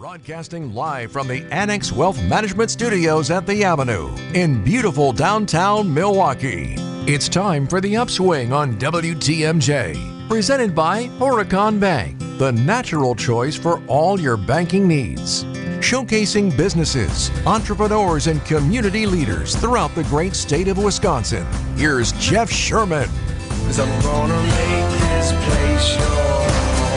Broadcasting live from the Annex Wealth Management Studios at the Avenue in beautiful downtown Milwaukee. It's time for The Upswing on WTMJ, presented by Horicon Bank, the natural choice for all your banking needs. Showcasing businesses, entrepreneurs, and community leaders throughout the great state of Wisconsin. Here's Jeff Sherman. 'Cause I'm gonna make this place your home.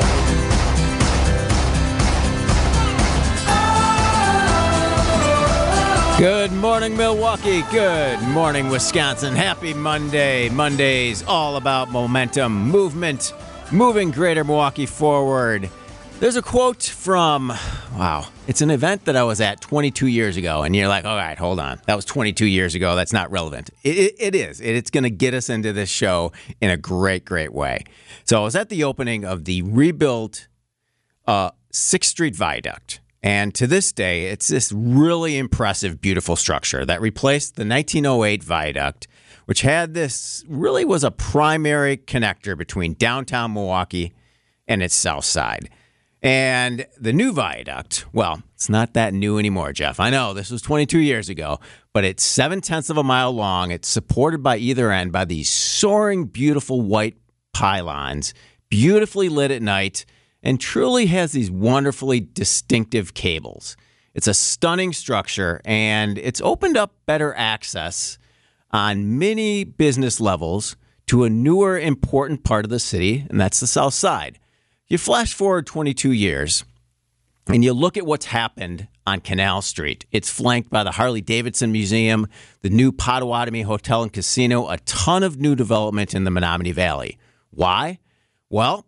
Good morning, Milwaukee. Good morning, Wisconsin. Happy Monday. Monday's all about momentum, movement, moving Greater Milwaukee forward. There's a quote from, it's an event that I was at 22 years ago, and you're like, all right, hold on. That was 22 years ago. That's not relevant. It is. It's going to get us into this show in a great, great way. So I was at the opening of the rebuilt 6th Street Viaduct. And to this day, it's this really impressive, beautiful structure that replaced the 1908 viaduct, which had this, really was a primary connector between downtown Milwaukee and its south side. And the new viaduct, well, it's not that new anymore, Jeff. I know this was 22 years ago, but it's 7/10 of a mile long. It's supported by either end by these soaring, beautiful white pylons, beautifully lit at night, and truly has these wonderfully distinctive cables. It's a stunning structure, and it's opened up better access on many business levels to a newer, important part of the city, and that's the south side. You flash forward 22 years, and you look at what's happened on Canal Street. It's flanked by the Harley-Davidson Museum, the new Potawatomi Hotel and Casino, a ton of new development in the Menominee Valley. Why? Well,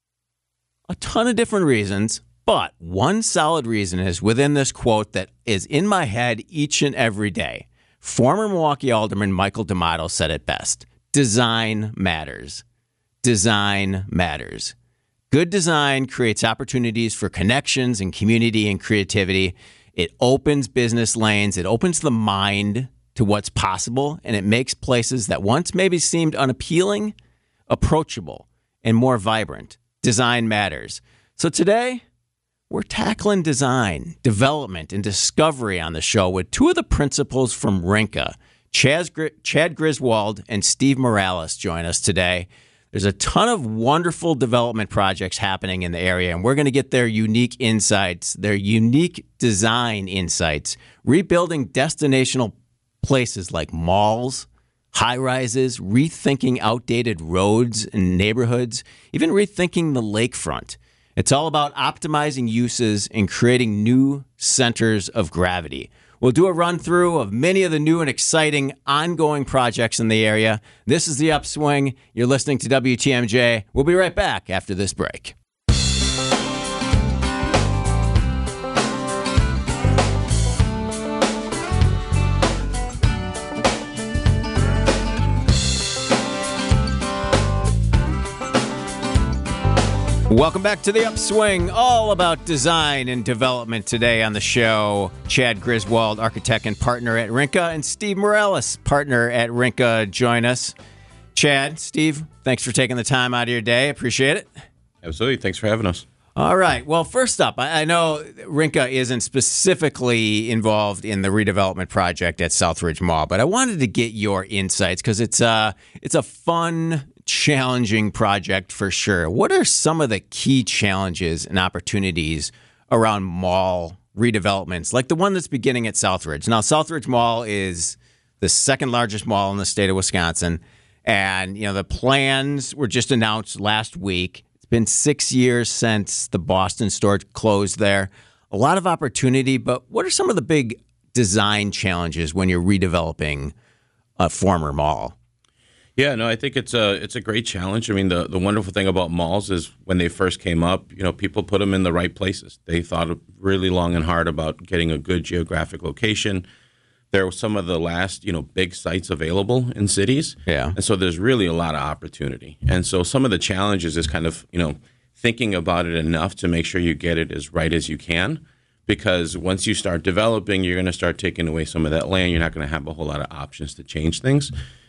a ton of different reasons, but one solid reason is within this quote that is in my head each and every day. Former Milwaukee Alderman Michael D'Amato said it best. Design matters. Design matters. Good design creates opportunities for connections and community and creativity. It opens business lanes. It opens the mind to what's possible, and it makes places that once maybe seemed unappealing, approachable, and more vibrant. Design matters. So today, we're tackling design, development, and discovery on the show with two of the principals from Rinka. Chad Griswold and Steve Morales join us today. There's a ton of wonderful development projects happening in the area, and we're going to get their unique insights, their unique design insights, rebuilding destinational places like malls, high-rises, rethinking outdated roads and neighborhoods, even rethinking the lakefront. It's all about optimizing uses and creating new centers of gravity. We'll do a run-through of many of the new and exciting ongoing projects in the area. This is The Upswing. You're listening to WTMJ. We'll be right back after this break. Welcome back to The Upswing, all about design and development today on the show. Chad Griswold, architect and partner at Rinka, and Steve Morales, partner at Rinka, join us. Chad, Steve, thanks for taking the time out of your day. Appreciate it. Absolutely. Thanks for having us. All right. Well, first up, I know Rinka isn't specifically involved in the redevelopment project at Southridge Mall, but I wanted to get your insights because it's a fun, challenging project for sure. What are some of the key challenges and opportunities around mall redevelopments, like the one that's beginning at Southridge? Now, Southridge Mall is the second largest mall in the state of Wisconsin, and the plans were just announced last week. It's been 6 years since the Boston store closed there. A lot of opportunity, but what are some of the big design challenges when you're redeveloping a former mall? Yeah, no, I think it's a great challenge. I mean, the wonderful thing about malls is when they first came up, people put them in the right places. They thought really long and hard about getting a good geographic location. There were some of the last, big sites available in cities. Yeah. And so there's really a lot of opportunity. And so some of the challenges is kind of, thinking about it enough to make sure you get it as right as you can. Because once you start developing, you're going to start taking away some of that land. You're not going to have a whole lot of options to change things.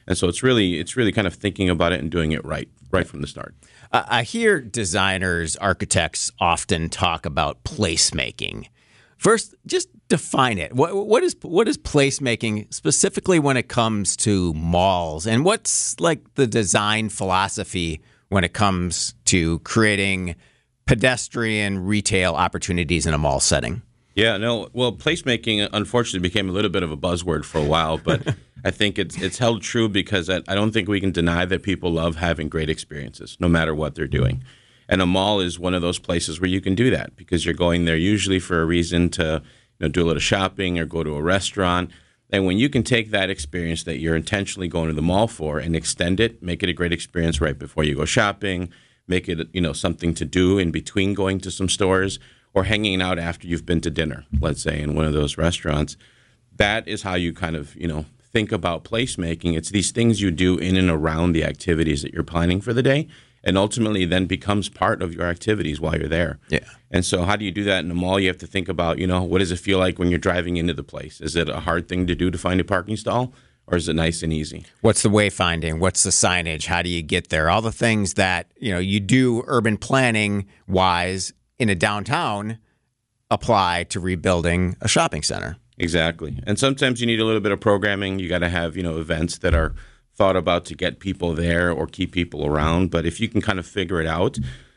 And so it's really kind of thinking about it and doing it right from the start. I hear designers, architects often talk about placemaking. First, just define it. What is placemaking specifically when it comes to malls, and what's like the design philosophy when it comes to creating pedestrian retail opportunities in a mall setting? Yeah, no. Well, placemaking unfortunately became a little bit of a buzzword for a while, but I think it's held true because I don't think we can deny that people love having great experiences, no matter what they're doing. And a mall is one of those places where you can do that because you're going there usually for a reason to do a little shopping or go to a restaurant. And when you can take that experience that you're intentionally going to the mall for and extend it, make it a great experience right before you go shopping, make it something to do in between going to some stores or hanging out after you've been to dinner, let's say, in one of those restaurants. That is how you kind of, think about placemaking. It's these things you do in and around the activities that you're planning for the day, and ultimately then becomes part of your activities while you're there. Yeah. And so how do you do that in a mall? You have to think about, what does it feel like when you're driving into the place? Is it a hard thing to do to find a parking stall, or is it nice and easy? What's the wayfinding? What's the signage? How do you get there? All the things that, you do urban planning wise in a downtown apply to rebuilding a shopping center. Exactly. And sometimes you need a little bit of programming. You got to have, events that are thought about to get people there or keep people around. But if you can kind of figure it out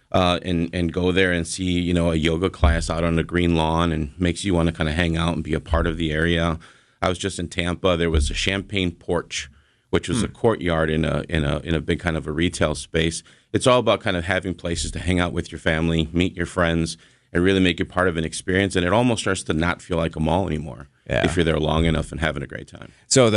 and go there and see, a yoga class out on the green lawn and makes you want to kind of hang out and be a part of the area. I was just in Tampa. There was a champagne porch, which was a courtyard in a big kind of a retail space. It's all about kind of having places to hang out with your family, meet your friends, and really make it part of an experience. And it almost starts to not feel like a mall anymore if you're there long enough and having a great time. So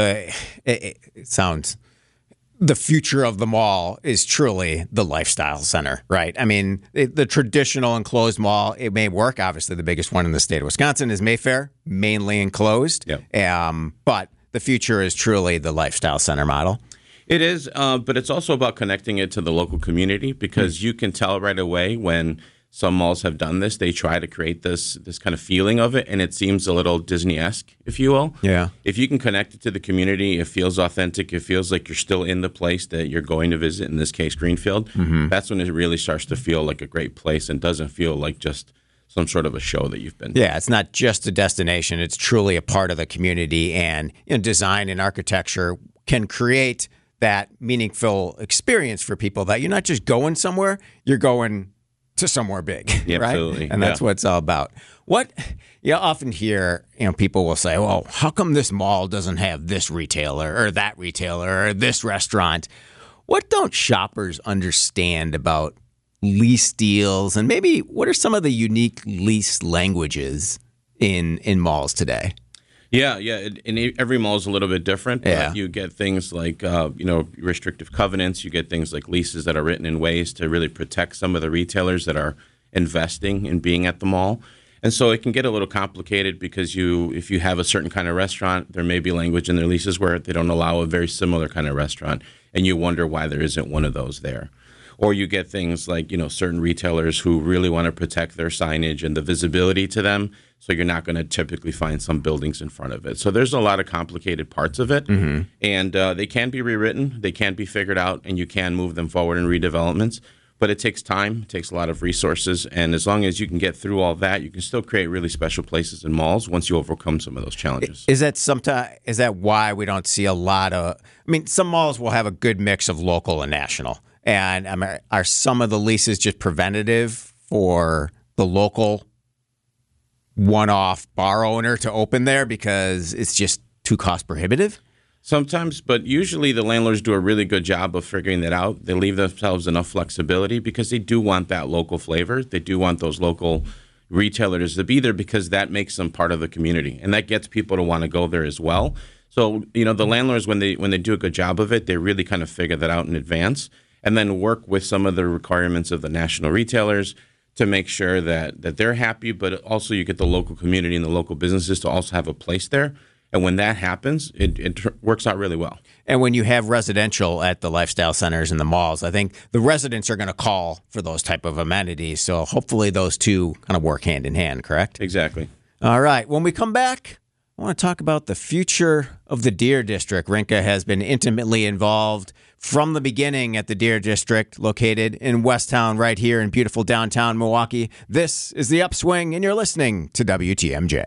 it sounds, the future of the mall is truly the lifestyle center, right? I mean, the traditional enclosed mall, it may work. Obviously, the biggest one in the state of Wisconsin is Mayfair, mainly enclosed. Yep. But the future is truly the lifestyle center model. It is, but it's also about connecting it to the local community because you can tell right away when some malls have done this. They try to create this kind of feeling of it, and it seems a little Disney-esque, if you will. Yeah. If you can connect it to the community, it feels authentic. It feels like you're still in the place that you're going to visit, in this case, Greenfield. Mm-hmm. That's when it really starts to feel like a great place and doesn't feel like just some sort of a show that you've been to. Yeah, it's not just a destination. It's truly a part of the community, and design and architecture can create that meaningful experience for people that you're not just going somewhere, you're going to somewhere big, yeah, right? Absolutely. And that's what it's all about. What you often hear, people will say, well, how come this mall doesn't have this retailer or that retailer or this restaurant? What don't shoppers understand about lease deals? And maybe what are some of the unique lease languages in malls today? Yeah. And every mall is a little bit different. Yeah. You get things like, restrictive covenants. You get things like leases that are written in ways to really protect some of the retailers that are investing in being at the mall. And so it can get a little complicated because if you have a certain kind of restaurant, there may be language in their leases where they don't allow a very similar kind of restaurant. And you wonder why there isn't one of those there. Or you get things like, certain retailers who really want to protect their signage and the visibility to them. So you're not going to typically find some buildings in front of it. So there's a lot of complicated parts of it. Mm-hmm. And they can be rewritten. They can be figured out, and you can move them forward in redevelopments. But it takes time. It takes a lot of resources. And as long as you can get through all that, you can still create really special places in malls once you overcome some of those challenges. Is that why we don't see a lot of – I mean, some malls will have a good mix of local and national. And are some of the leases just preventative for the local one-off bar owner to open there because it's just too cost prohibitive? Sometimes, but usually the landlords do a really good job of figuring that out. They leave themselves enough flexibility because they do want that local flavor. They do want those local retailers to be there because that makes them part of the community, and that gets people to want to go there as well. So, the landlords, when they do a good job of it, they really kind of figure that out in advance and then work with some of the requirements of the national retailers to make sure that they're happy, but also you get the local community and the local businesses to also have a place there. And when that happens, it works out really well. And when you have residential at the lifestyle centers and the malls, I think the residents are going to call for those type of amenities. So hopefully those two kind of work hand in hand, correct? Exactly. All right. When we come back, I want to talk about the future of the Deer District. Rinka has been intimately involved from the beginning at the Deer District, located in Westtown, right here in beautiful downtown Milwaukee. This is The Upswing, and you're listening to WTMJ.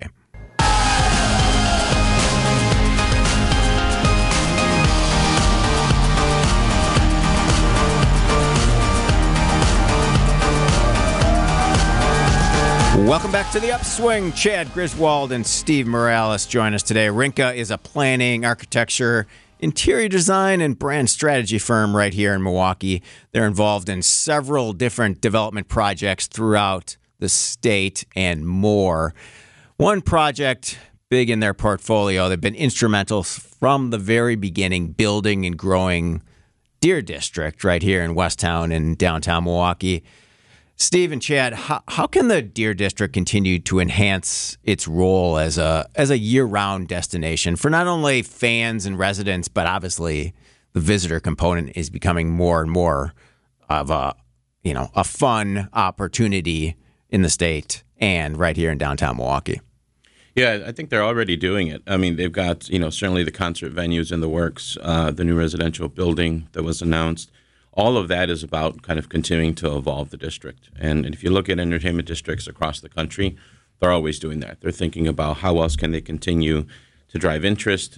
Welcome back to The Upswing. Chad Griswold and Steve Morales join us today. Rinka is a planning, architecture, interior design, and brand strategy firm right here in Milwaukee. They're involved in several different development projects throughout the state and more. One project big in their portfolio, they've been instrumental from the very beginning, building and growing Deer District right here in Westtown and downtown Milwaukee. Steve and Chad, how can the Deer District continue to enhance its role as a year-round destination for not only fans and residents, but obviously the visitor component is becoming more and more of a fun opportunity in the state and right here in downtown Milwaukee? Yeah, I think they're already doing it. I mean, they've got, certainly the concert venues in the works, the new residential building that was announced. All of that is about kind of continuing to evolve the district. And if you look at entertainment districts across the country, they're always doing that. They're thinking about how else can they continue to drive interest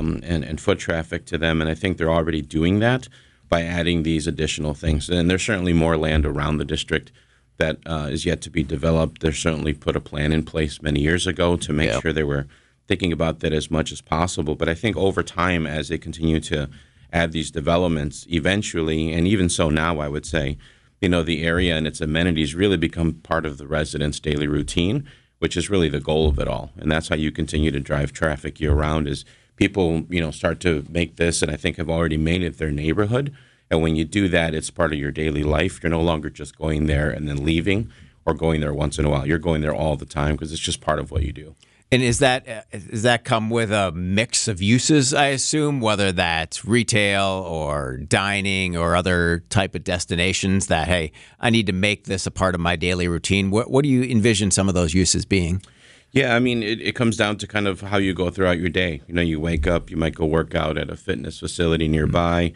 and foot traffic to them. And I think they're already doing that by adding these additional things. And there's certainly more land around the district that is yet to be developed. They certainly put a plan in place many years ago to make sure they were thinking about that as much as possible. But I think over time, as they continue to add these developments, eventually, and even so now, I would say, the area and its amenities really become part of the residents' daily routine, which is really the goal of it all. And that's how you continue to drive traffic year-round is people, start to make this, and I think have already made it their neighborhood. And when you do that, it's part of your daily life. You're no longer just going there and then leaving or going there once in a while. You're going there all the time because it's just part of what you do. And does that come with a mix of uses, I assume, whether that's retail or dining or other type of destinations that, hey, I need to make this a part of my daily routine? What do you envision some of those uses being? Yeah, I mean, it comes down to kind of how you go throughout your day. You wake up, you might go work out at a fitness facility nearby.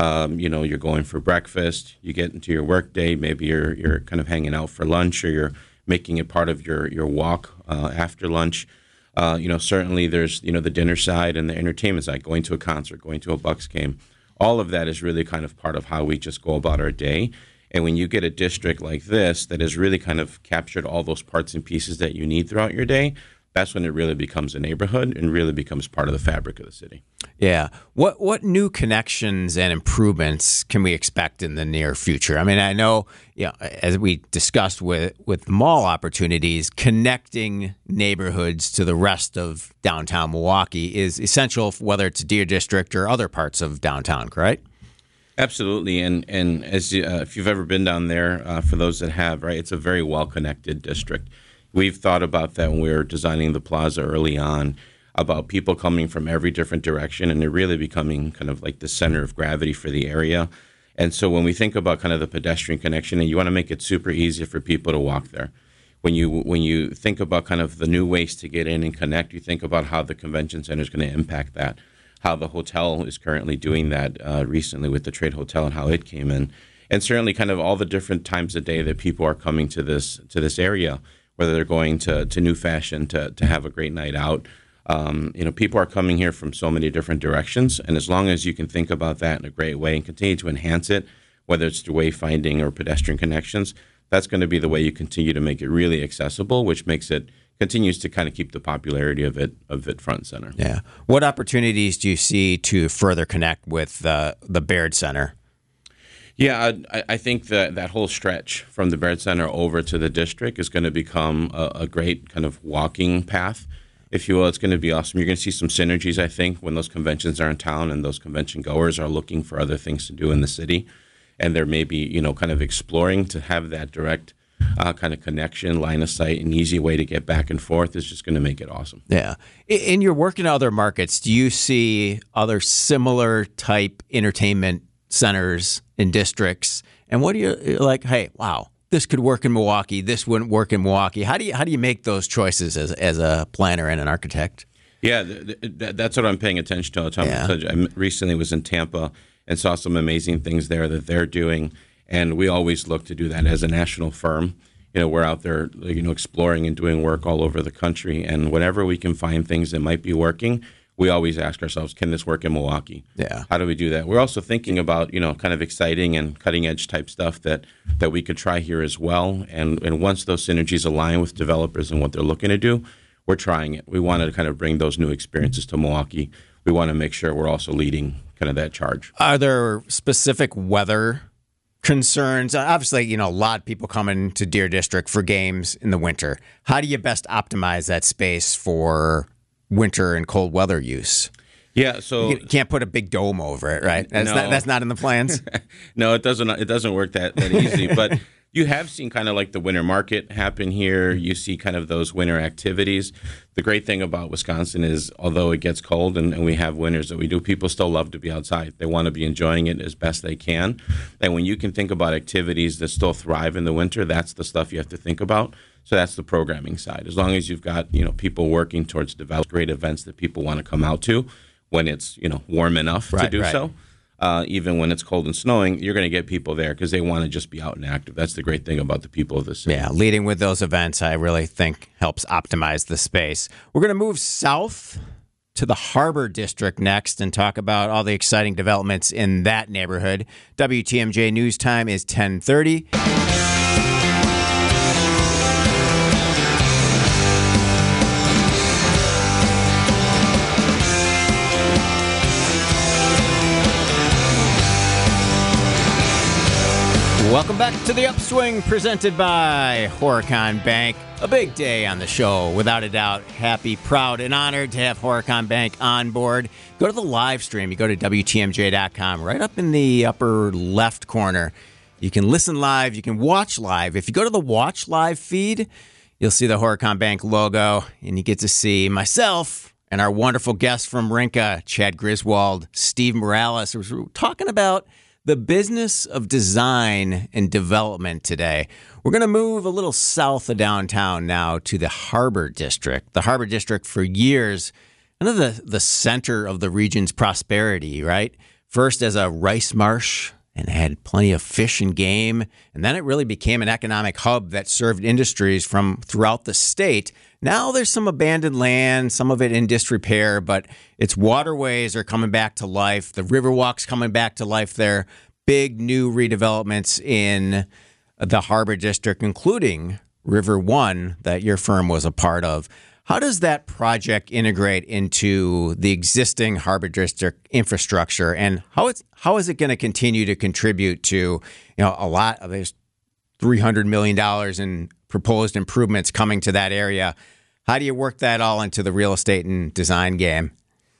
You're going for breakfast. You get into your work day. Maybe you're kind of hanging out for lunch, or you're making it part of your walk after lunch. Certainly there's, the dinner side and the entertainment side, going to a concert, going to a Bucks game. All of that is really kind of part of how we just go about our day. And when you get a district like this that has really kind of captured all those parts and pieces that you need throughout your day, that's when it really becomes a neighborhood and really becomes part of the fabric of the city. Yeah. What new connections and improvements can we expect in the near future? I mean, I know, as we discussed with mall opportunities, connecting neighborhoods to the rest of downtown Milwaukee is essential, whether it's Deer District or other parts of downtown, correct? Absolutely, and as if you've ever been down there, for those that have, right, it's a very well-connected district. We've thought about that when we were designing the plaza early on, about people coming from every different direction, and it really becoming kind of like the center of gravity for the area. And so when we think about kind of the pedestrian connection, and you want to make it super easy for people to walk there. When you think about kind of the new ways to get in and connect, you think about how the convention center is going to impact that, how the hotel is currently doing that recently with the Trade Hotel and how it came in, and certainly kind of all the different times a day that people are coming to this area, whether they're going to New Fashion to have a great night out. People are coming here from so many different directions, and as long as you can think about that in a great way and continue to enhance it, whether it's through wayfinding or pedestrian connections, that's going to be the way you continue to make it really accessible, which continues to kind of keep the popularity of it front and center. Yeah. What opportunities do you see to further connect with the Baird Center? Yeah, I think that whole stretch from the Baird Center over to the district is going to become a great kind of walking path, if you will. It's going to be awesome. You're going to see some synergies, I think, when those conventions are in town and those convention goers are looking for other things to do in the city. And they're maybe, kind of exploring to have that direct kind of connection, line of sight, an easy way to get back and forth is just going to make it awesome. Yeah. In your work in other markets, do you see other similar type entertainment centers in districts? And what do you like, hey, wow, this could work in Milwaukee, this wouldn't work in Milwaukee? How do you make those choices as a planner and an architect? Yeah, that's what I'm paying attention to all the time. Yeah. I recently was in Tampa and saw some amazing things there that they're doing, and we always look to do that as a national firm. We're out there, exploring and doing work all over the country, and whenever we can find things that might be working, we always ask ourselves, can this work in Milwaukee? Yeah. How do we do that? We're also thinking about, kind of exciting and cutting edge type stuff that we could try here as well. And once those synergies align with developers and what they're looking to do, we're trying it. We want to kind of bring those new experiences to Milwaukee. We want to make sure we're also leading kind of that charge. Are there specific weather concerns? Obviously, a lot of people come into Deer District for games in the winter. How do you best optimize that space for winter and cold weather use? Yeah, so you can't put a big dome over it, right? That's not in the plans. No, it doesn't. It doesn't work that easy. But you have seen kind of like the winter market happen here. You see kind of those winter activities. The great thing about Wisconsin is, although it gets cold and we have winters that we do, people still love to be outside. They want to be enjoying it as best they can. And when you can think about activities that still thrive in the winter, that's the stuff you have to think about. So that's the programming side. As long as you've got people working towards develop great events that people want to come out to when it's warm enough to do so. Even when it's cold and snowing, you're going to get people there because they want to just be out and active. That's the great thing about the people of the city. Yeah, leading with those events, I really think helps optimize the space. We're going to move south to the Harbor District next and talk about all the exciting developments in that neighborhood. WTMJ News Time is 10:30. Welcome back to the Upswing, presented by Horicon Bank. A big day on the show, without a doubt. Happy, proud, and honored to have Horicon Bank on board. Go to the live stream. You go to WTMJ.com. Right up in the upper left corner, you can listen live. You can watch live. If you go to the Watch Live feed, you'll see the Horicon Bank logo, and you get to see myself and our wonderful guests from Rinka, Chad Griswold, Steve Morales. We're talking about the business of design and development today. We're going to move a little south of downtown now to the Harbor District. The Harbor District for years, kind of the center of the region's prosperity, right? First as a rice marsh and had plenty of fish and game. And then it really became an economic hub that served industries from throughout the state. Now there's some abandoned land, some of it in disrepair, but its waterways are coming back to life. The Riverwalk's coming back to life there. Big new redevelopments in the Harbor District, including River One that your firm was a part of. How does that project integrate into the existing Harbor District infrastructure, and how is it going to continue to contribute to a lot of there's $300 million in proposed improvements coming to that area? How do you work that all into the real estate and design game?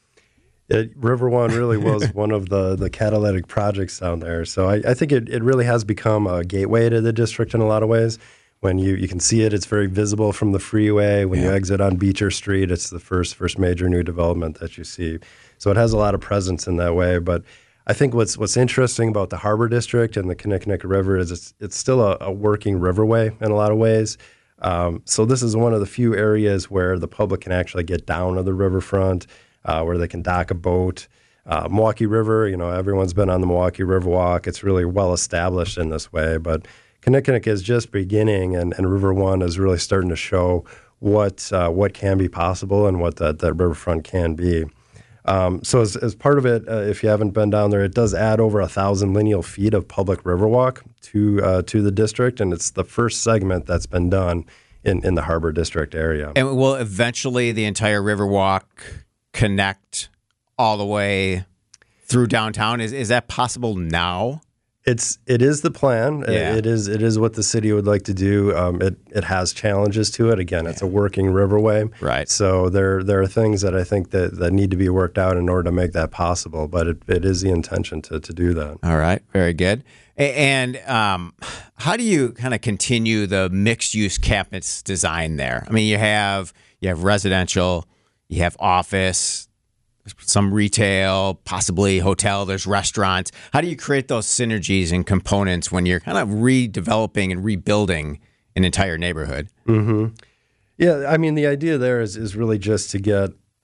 River One really was one of the catalytic projects down there. So I think it really has become a gateway to the district in a lot of ways. When you can see it, it's very visible from the freeway. When you exit on Beecher Street, it's the first major new development that you see. So it has a lot of presence in that way. But I think what's interesting about the Harbor District and the Kinnickinnic River is it's still a working riverway in a lot of ways. So this is one of the few areas where the public can actually get down to the riverfront, where they can dock a boat. Milwaukee River, everyone's been on the Milwaukee Riverwalk. It's really well established in this way, but Kinnickinnic is just beginning, and River One is really starting to show what can be possible and what that riverfront can be. So as part of it, if you haven't been down there, it does add over 1,000 lineal feet of public riverwalk to the district, and it's the first segment that's been done in the Harbor District area. And will eventually the entire Riverwalk connect all the way through downtown? Is that possible now? It is the plan. Yeah. It is what the city would like to do. It has challenges to it. Again, it's a working riverway. Right. So there are things that I think that need to be worked out in order to make that possible. But it is the intention to do that. All right. Very good. And how do you kind of continue the mixed-use campus design there? I mean, you have residential, you have office, some retail, possibly hotel, there's restaurants. How do you create those synergies and components when you're kind of redeveloping and rebuilding an entire neighborhood? Mm-hmm. Yeah, I mean, the idea there is really just to get,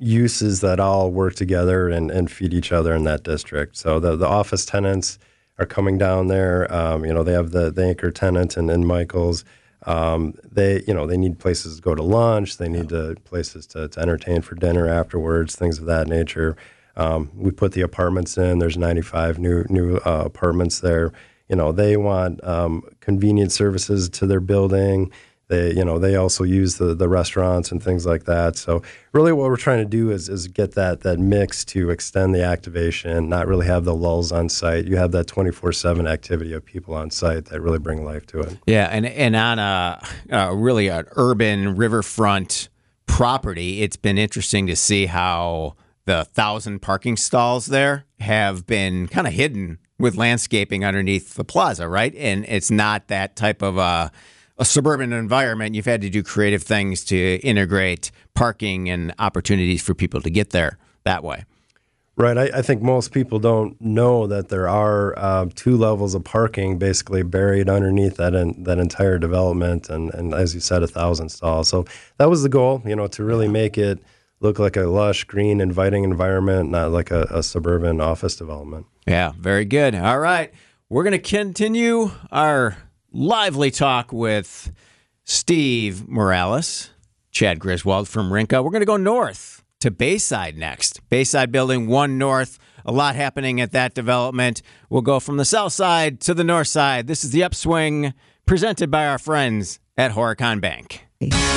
uses that all work together and feed each other in that district. So the office tenants are coming down there. They have the anchor tenant in Michael's. They need places to go to lunch. They need places to entertain for dinner afterwards, things of that nature. We put the apartments in. There's 95 new apartments there. They want convenient services to their building. They also use the restaurants and things like that. So really what we're trying to do is get that mix to extend the activation, not really have the lulls on site. You have that 24/7 activity of people on site that really bring life to it. Yeah, and on really an urban riverfront property, it's been interesting to see how the 1,000 parking stalls there have been kind of hidden with landscaping underneath the plaza, right? And it's not that type of a suburban environment. You've had to do creative things to integrate parking and opportunities for people to get there that way. Right. I think most people don't know that there are 2 levels of parking basically buried underneath that entire development. And as you said, 1,000 stalls. So that was the goal, to really make it look like a lush, green, inviting environment, not like a suburban office development. Yeah, very good. All right. We're going to continue our lively talk with Steve Morales, Chad Griswold from Rinka. We're going to go north to Bayside next. Bayside Building 1 North. A lot happening at that development. We'll go from the south side to the north side. This is The Upswing, presented by our friends at Horicon Bank.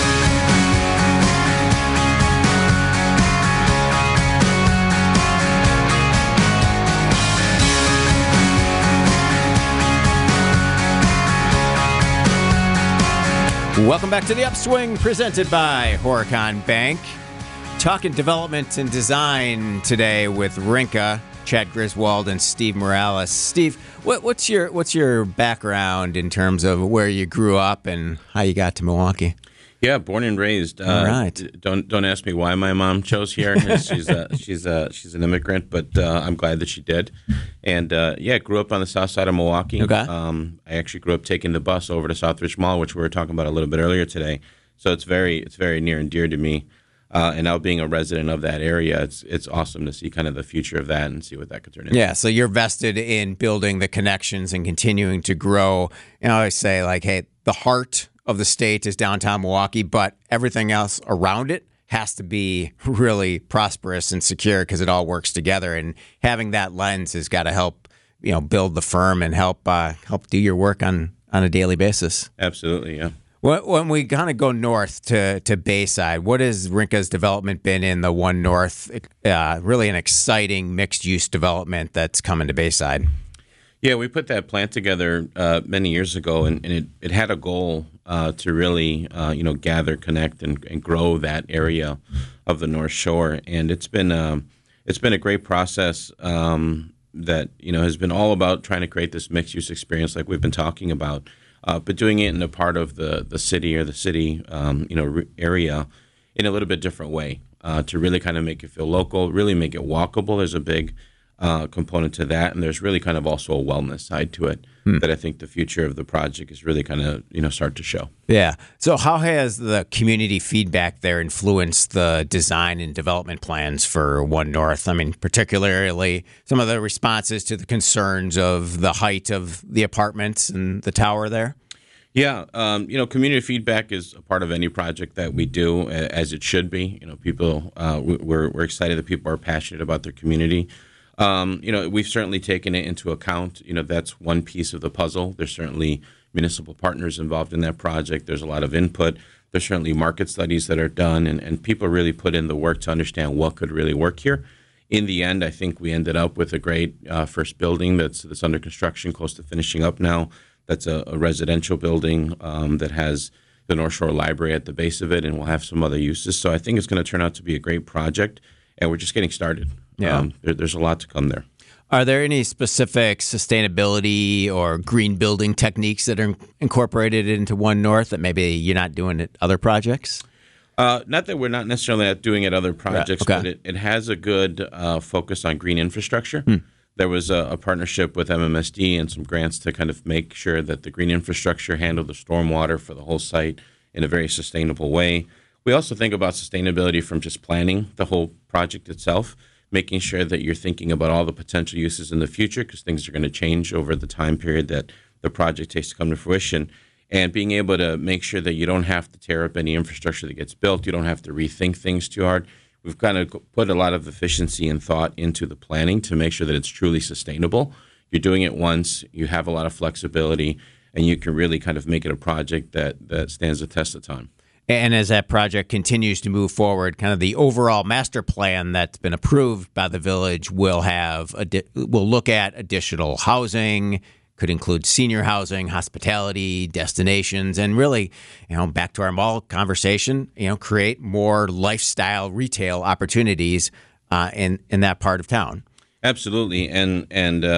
Welcome back to The Upswing, presented by Horicon Bank. Talking development and design today with Rinka, Chad Griswold, and Steve Morales. Steve, what's your background in terms of where you grew up and how you got to Milwaukee? Yeah, born and raised. All right. Don't ask me why my mom chose here. She's an immigrant, but I'm glad that she did. And grew up on the south side of Milwaukee. Okay. I actually grew up taking the bus over to Southridge Mall, which we were talking about a little bit earlier today. So it's very near and dear to me. And now being a resident of that area, it's awesome to see kind of the future of that and see what that could turn into. Yeah, so you're vested in building the connections and continuing to grow. I always say, like, hey, the heart of the state is downtown Milwaukee, but everything else around it has to be really prosperous and secure because it all works together. And having that lens has got to help, build the firm and help do your work on a daily basis. Absolutely, yeah. When we kind of go north to Bayside, what has Rinka's development been in the 1 North? Really an exciting mixed-use development that's coming to Bayside. Yeah, we put that plan together many years ago, and it had a goal to really, gather, connect, and grow that area of the North Shore. And it's been a great process that has been all about trying to create this mixed-use experience, like we've been talking about, but doing it in a part of the city or the city, area in a little bit different way to really kind of make it feel local, really make it walkable. There's a big component to that, and there's really kind of also a wellness side to it that I think the future of the project is really kind of start to show. Yeah. So how has the community feedback there influenced the design and development plans for 1 North? I mean, particularly some of the responses to the concerns of the height of the apartments and the tower there? Yeah, community feedback is a part of any project that we do, as it should be. People, we're excited that people are passionate about their community. We've certainly taken it into account. That's one piece of the puzzle. There's certainly municipal partners involved in that project. There's a lot of input. There's certainly market studies that are done, and people really put in the work to understand what could really work here. In the end, I think we ended up with a great first building that's under construction, close to finishing up now. That's a residential building that has the North Shore Library at the base of it, and we'll have some other uses. So I think it's going to turn out to be a great project, and we're just getting started. Yeah. There's a lot to come there. Are there any specific sustainability or green building techniques that are incorporated into 1 North that maybe you're not doing at other projects? Not that we're not necessarily not doing at other projects, okay. But it has a good focus on green infrastructure. There was a partnership with MMSD and some grants to kind of make sure that the green infrastructure handled the stormwater for the whole site in a very sustainable way. We also think about sustainability from just planning the whole project itself, making sure that you're thinking about all the potential uses in the future, because things are going to change over the time period that the project takes to come to fruition, and being able to make sure that you don't have to tear up any infrastructure that gets built. You don't have to rethink things too hard. We've kind of put a lot of efficiency and thought into the planning to make sure that it's truly sustainable. You're doing it once, you have a lot of flexibility, and you can really kind of make it a project that stands the test of time. And as that project continues to move forward, kind of the overall master plan that's been approved by the village will look at additional housing, could include senior housing, hospitality, destinations, and really, back to our mall conversation, create more lifestyle retail opportunities in that part of town. Absolutely, and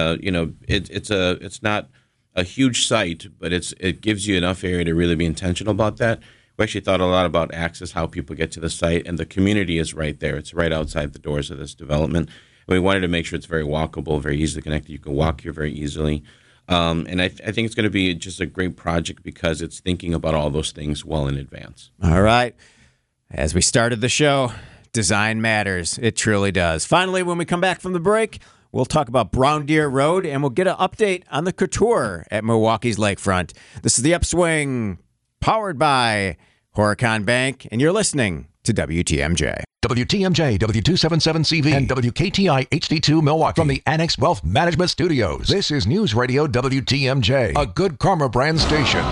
it's not a huge site, but it gives you enough area to really be intentional about that. We actually thought a lot about access, how people get to the site, and the community is right there. It's right outside the doors of this development. And we wanted to make sure it's very walkable, very easily connected. You can walk here very easily. And I think it's going to be just a great project because it's thinking about all those things well in advance. All right. As we started the show, design matters. It truly does. Finally, when we come back from the break, we'll talk about Brown Deer Road, and we'll get an update on the Couture at Milwaukee's Lakefront. This is The Upswing, powered by Horicon Bank, and you're listening to WTMJ. WTMJ, W277CV, and WKTI HD2 Milwaukee. From the Annex Wealth Management Studios, this is News Radio WTMJ, a Good Karma brand station.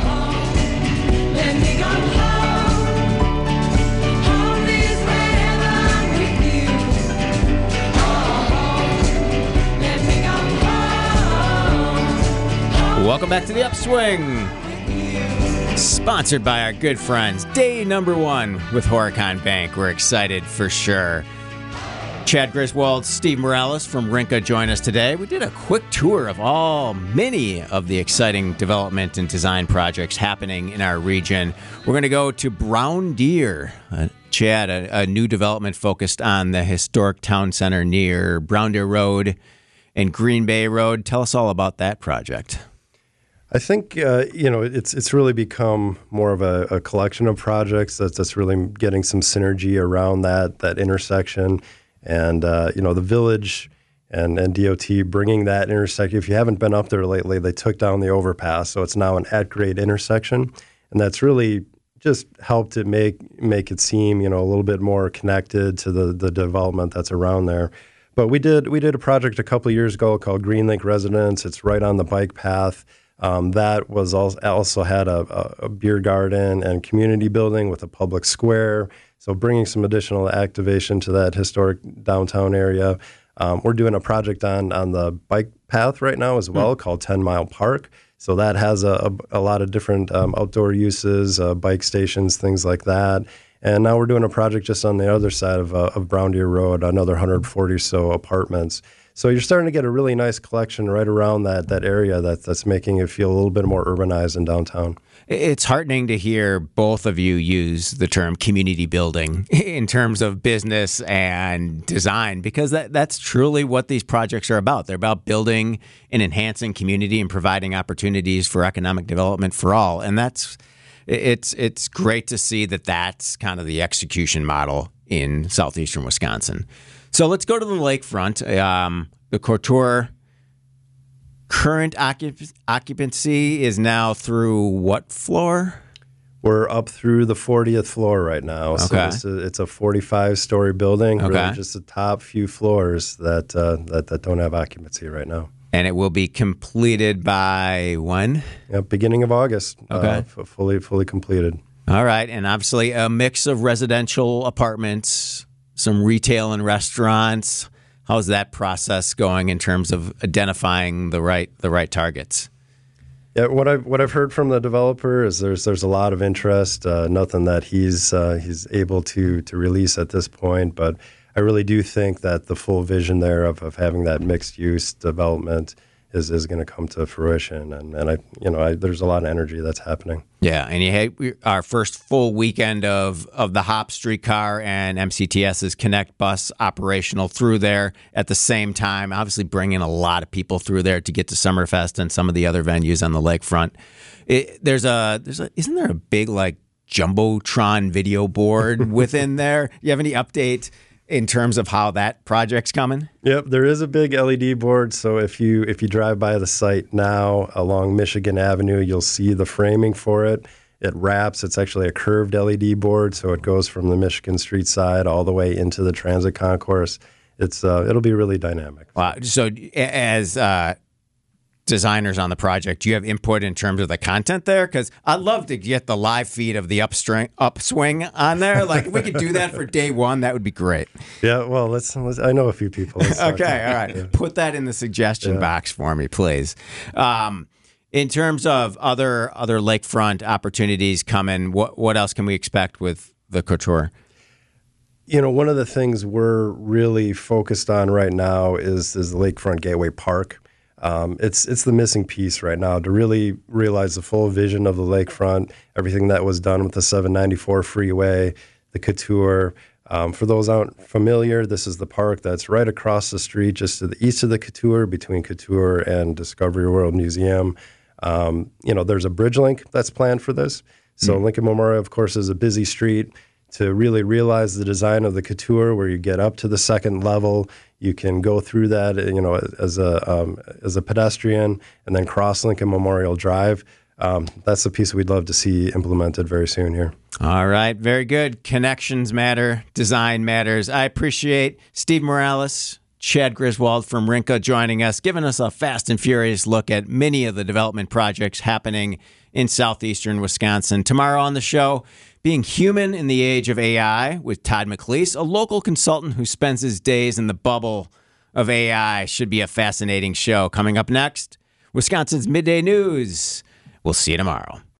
Welcome back to The Upswing. Sponsored by our good friends, day number 1 with Horicon Bank. We're excited for sure. Chad Griswold, Steve Morales from Rinka join us today. We did a quick tour of many of the exciting development and design projects happening in our region. We're going to go to Brown Deer. Chad, a new development focused on the historic town center near Brown Deer Road and Green Bay Road. Tell us all about that project. I think it's really become more of a collection of projects that's really getting some synergy around that intersection, and the village and DOT bringing that intersection. If you haven't been up there lately, they took down the overpass, so it's now an at-grade intersection, and that's really just helped it make it seem a little bit more connected to the development that's around there. But we did a project a couple of years ago called Green Lake Residence. It's right on the bike path. That was also had a beer garden and community building with a public square. So bringing some additional activation to that historic downtown area. We're doing a project on the bike path right now as well called 10 Mile Park. So that has a lot of different outdoor uses, bike stations, things like that. And now we're doing a project just on the other side of Brown Deer Road, another 140 or so apartments. So you're starting to get a really nice collection right around that area that's making it feel a little bit more urbanized in downtown. It's heartening to hear both of you use the term community building in terms of business and design, because that's truly what these projects are about. They're about building and enhancing community and providing opportunities for economic development for all. And it's great to see that that's kind of the execution model in southeastern Wisconsin. So let's go to the lakefront. The Couture current occupancy is now through what floor? We're up through the 40th floor right now. Okay. So it's a 45-story building. Okay. Really just the top few floors that don't have occupancy right now. And it will be completed by when? Beginning of August. Okay. Fully completed. All right. And obviously a mix of residential apartments, some retail and restaurants. How's that process going in terms of identifying the right targets? Yeah, what I've heard from the developer is there's a lot of interest. Nothing that he's able to release at this point, but I really do think that the full vision there of having that mixed use development is going to come to fruition, and I there's a lot of energy that's happening. Yeah, and you had our first full weekend of the HOP streetcar and MCTS's Connect bus operational through there at the same time, obviously bringing a lot of people through there to get to Summerfest and some of the other venues on the lakefront. Isn't there a big Jumbotron video board within there. You have any update in terms of how that project's coming? Yep, there is a big LED board. So if you drive by the site now along Michigan Avenue, you'll see the framing for it. It wraps. It's actually a curved LED board, so it goes from the Michigan Street side all the way into the transit concourse. It'll be really dynamic. Wow. So as designers on the project, do you have input in terms of the content there? Because I'd love to get the live feed of the upswing on there. Like, if we could do that for day one, that would be great. Yeah, well, let's I know a few people. Okay, all right. Yeah. Put that in the suggestion box for me, please. In terms of other lakefront opportunities coming, what else can we expect with the Couture? You know, one of the things we're really focused on right now is the Lakefront Gateway Park. It's the missing piece right now to really realize the full vision of the lakefront, everything that was done with the 794 freeway, the Couture. For those aren't familiar, this is the park that's right across the street, just to the east of the Couture, between Couture and Discovery World Museum. There's a bridge link that's planned for this. So Lincoln Memorial, of course, is a busy street. To really realize the design of the Couture, where you get up to the second level, you can go through that, as a pedestrian, and then cross Lincoln Memorial Drive. That's the piece we'd love to see implemented very soon here. All right, very good. Connections matter, design matters. I appreciate Steve Morales, Chad Griswold from Rinka joining us, giving us a fast and furious look at many of the development projects happening in southeastern Wisconsin. Tomorrow on the show, Being Human in the Age of AI with Todd McLeese, a local consultant who spends his days in the bubble of AI. Should be a fascinating show. Coming up next, Wisconsin's Midday News. We'll see you tomorrow.